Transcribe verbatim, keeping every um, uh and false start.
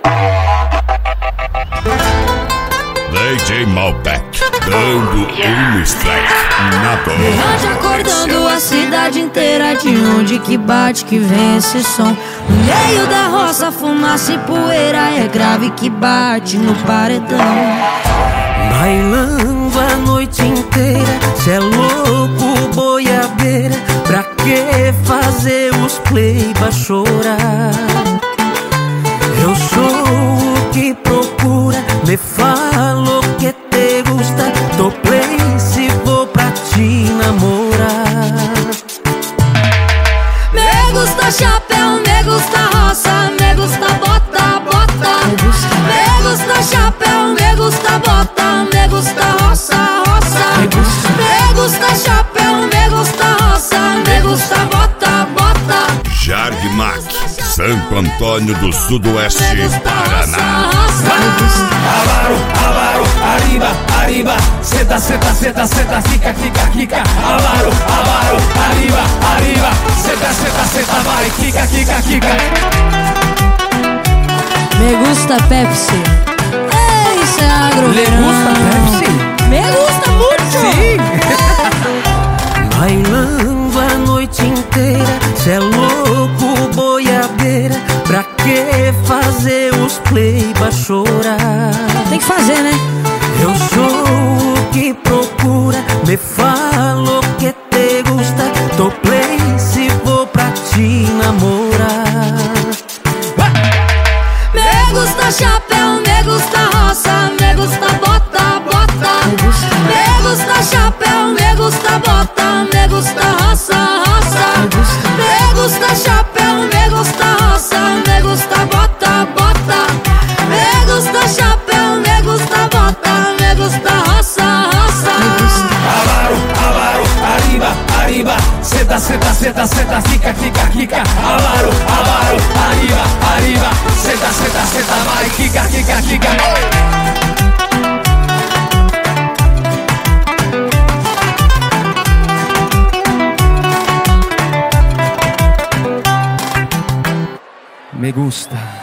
D J Malbec, dando um strike na bola. Hoje acordando a cidade inteira, de onde que bate que vem esse som. No meio da roça, fumaça e poeira, é grave que bate no paredão. Bailando a noite inteira, cê é louco, boiadeira. Pra que fazer os pleiba chorar? Eu sou o que procura, me falo que te gusta. Tô play se vou pra te namorar. Me gusta chapéu, me gusta roça, me gusta bota, bota. Me gusta chapéu, me gusta bota, me gusta roça, roça. Me gusta chapéu, me gusta roça, me gusta bota, bota. Jardimac, Santo Antônio do Sudoeste, Paraná. Avaro, avaro, arriba, arriba. Seta, seta, seta, seta, fica, fica, fica. Avaro, avaro, arriba, arriba. Seta, seta, seta, vai, fica, fica, fica. Me gusta Pepsi. Ei, isso é agro. Le gusta Pepsi? Me gusta muito. Sim. Bailando a noite inteira, cê é louco, boiadeira. Pra que fazer os pleiba chorar? Tem que fazer, né? Eu sou o que procura, me falo que te gusta. Tô play se vou pra te namorar. Me gusta chapéu, me gusta roça, me gusta bota, bota. Me gusta chapéu, me gusta bota, me gusta roça, roça. Me gusta chapéu, me gusta roça, me gusta bota, bota. Me gusta chapéu, me gusta bota, me gusta roça, roça. Avaro, avaro, arriba, arriba. Seta, seta, seta, seta, fica, fica, fica. Avaro, avaro, arriba, arriba. Seta, seta, seta, vai, fica, fica, fica. Me gusta.